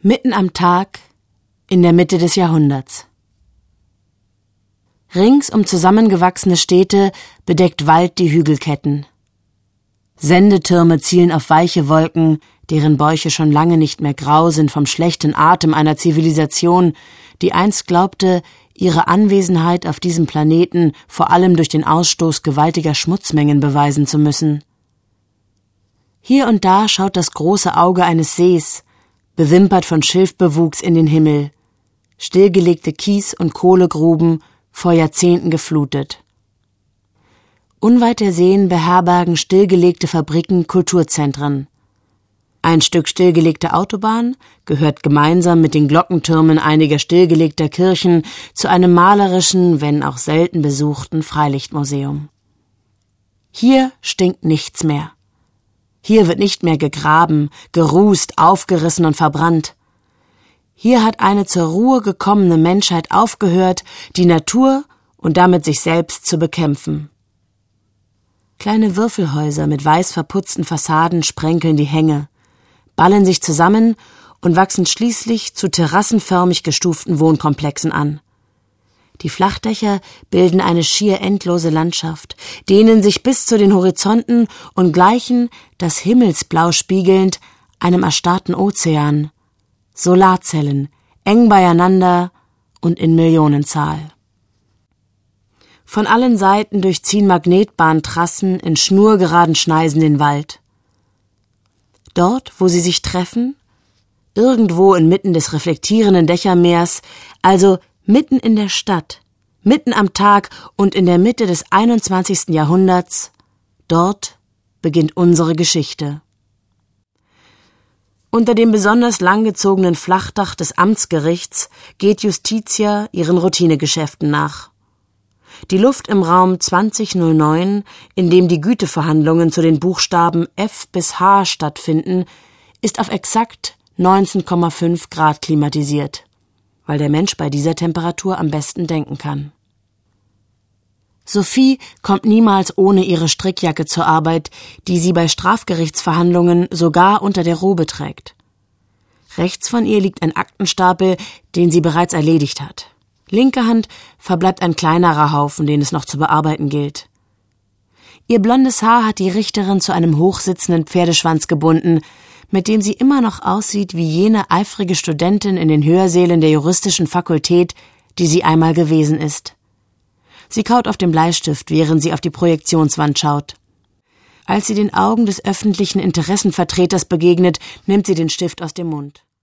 Mitten am Tag, in der Mitte des Jahrhunderts. Rings um zusammengewachsene Städte bedeckt Wald die Hügelketten. Sendetürme zielen auf weiche Wolken, deren Bäuche schon lange nicht mehr grau sind vom schlechten Atem einer Zivilisation, die einst glaubte, ihre Anwesenheit auf diesem Planeten vor allem durch den Ausstoß gewaltiger Schmutzmengen beweisen zu müssen. Hier und da schaut das große Auge eines Sees, bewimpert von Schilfbewuchs, in den Himmel, stillgelegte Kies- und Kohlegruben, vor Jahrzehnten geflutet. Unweit der Seen beherbergen stillgelegte Fabriken Kulturzentren. Ein Stück stillgelegte Autobahn gehört gemeinsam mit den Glockentürmen einiger stillgelegter Kirchen zu einem malerischen, wenn auch selten besuchten Freilichtmuseum. Hier stinkt nichts mehr. Hier wird nicht mehr gegraben, gerußt, aufgerissen und verbrannt. Hier hat eine zur Ruhe gekommene Menschheit aufgehört, die Natur und damit sich selbst zu bekämpfen. Kleine Würfelhäuser mit weiß verputzten Fassaden sprenkeln die Hänge, ballen sich zusammen und wachsen schließlich zu terrassenförmig gestuften Wohnkomplexen an. Die Flachdächer bilden eine schier endlose Landschaft, dehnen sich bis zu den Horizonten und gleichen, das Himmelsblau spiegelnd, einem erstarrten Ozean. Solarzellen, eng beieinander und in Millionenzahl. Von allen Seiten durchziehen Magnetbahntrassen in schnurgeraden Schneisen den Wald. Dort, wo sie sich treffen, irgendwo inmitten des reflektierenden Dächermeers, also mitten in der Stadt, mitten am Tag und in der Mitte des 21. Jahrhunderts, dort beginnt unsere Geschichte. Unter dem besonders langgezogenen Flachdach des Amtsgerichts geht Justitia ihren Routinegeschäften nach. Die Luft im Raum 2009, in dem die Güteverhandlungen zu den Buchstaben F bis H stattfinden, ist auf exakt 19,5 Grad klimatisiert, weil der Mensch bei dieser Temperatur am besten denken kann. Sophie kommt niemals ohne ihre Strickjacke zur Arbeit, die sie bei Strafgerichtsverhandlungen sogar unter der Robe trägt. Rechts von ihr liegt ein Aktenstapel, den sie bereits erledigt hat. Linke Hand verbleibt ein kleinerer Haufen, den es noch zu bearbeiten gilt. Ihr blondes Haar hat die Richterin zu einem hochsitzenden Pferdeschwanz gebunden, mit dem sie immer noch aussieht wie jene eifrige Studentin in den Hörsälen der juristischen Fakultät, die sie einmal gewesen ist. Sie kaut auf dem Bleistift, während sie auf die Projektionswand schaut. Als sie den Augen des öffentlichen Interessenvertreters begegnet, nimmt sie den Stift aus dem Mund.